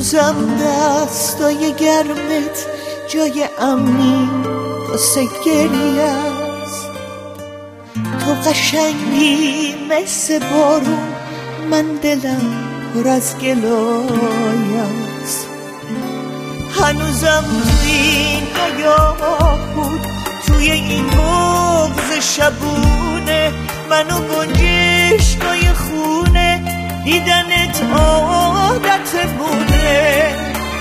هنوزم دستای گرمت جای امنی واسه گریه است. تو قشنگی مثل بارون، من دلم پر از گلای است. هنوزم این حیات بود توی این بغض شبونه، منو گنجشگاه خونه دیدنت عادت بونه.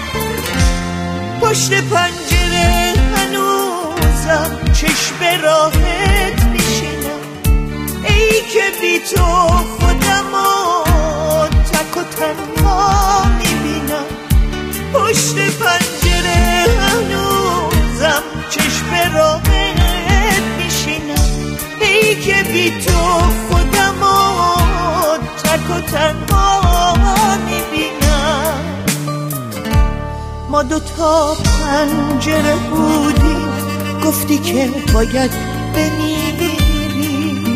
پشت پنجره هنوزم چشم راحت میشینم، ای که بی تو خودمو تک و تنها میبینم. پشت پنجره هنوزم چشم راحت میشینم، ای که بی تو خودمو تک و تنها میبینم. ما دوتا پنجره بودیم، گفتی که باید بمیری.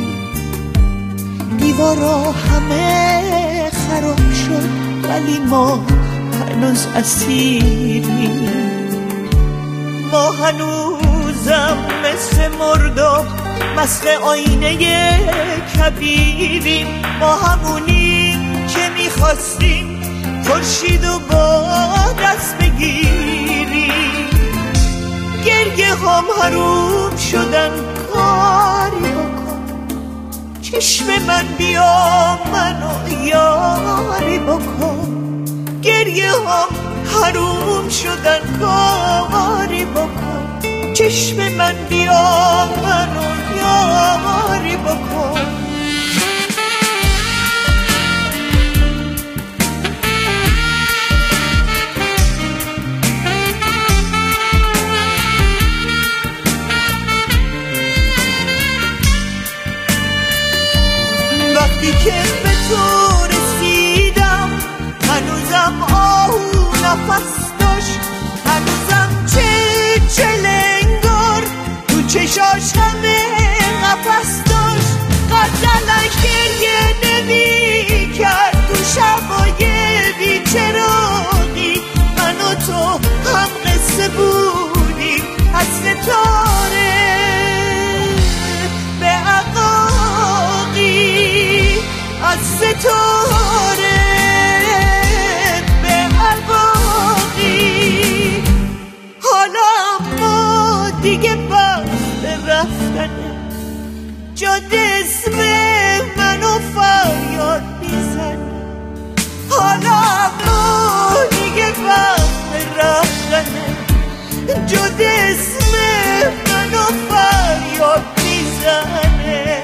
دیوارا همه خراب شد ولی ما هنوز اسیریم. ما هنوزم مثل مرداب مثل آینه کبیریم. ما همونیم که میخواستیم خورشیدو با دست بگیریم. گریه هم حروم شدن، کاری بکن چشم من بیا منو یاری بکن. گریه هم حروم شدن، کاری بکن چشم من بیا منو یاری بکن. وقتی که به تو رسیدم هنوزم آهو نفس داشت، هنوزم چلنگار تو چشاش همه قفس داشت. غزلش گریه نمی کرد تو شبای بیچراغی. من و تو هم قصه بودیم از ستاره به عقاقی، از ستاره به عقاقی. حالا ما دیگه وقت رفتنه، جاده اسم منو فریاد میزنه. حالا ما دیگه وقت رفتنه، جاده اسم منو فریاد میزنه.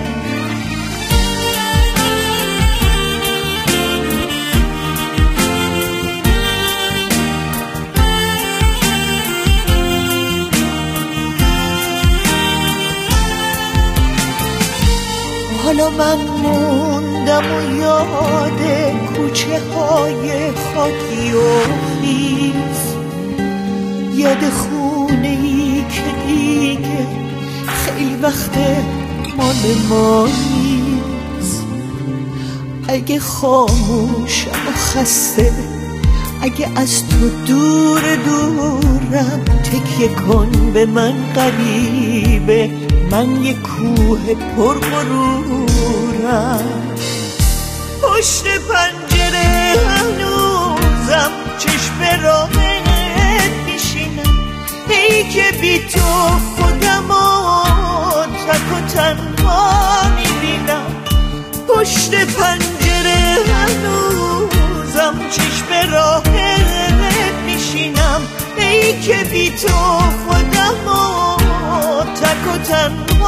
حالا من موندم و یاد کوچه های خاکی و خیز، یاد خونه ای که دیگه خیلی وقت مال ما نیست. اگه خاموشم و خسته، اگه از تو دور دورم، تکیه کن به من غریبه، من یه کوه پرغرورم. پشت پنجره هنوزم چشم راحت میشینم، ای که بی تو خودمو تک و تنها میبینم. پشت پنجره هنوزم چشم راحت میشینم، ای که بی تو خودمو تک و تنها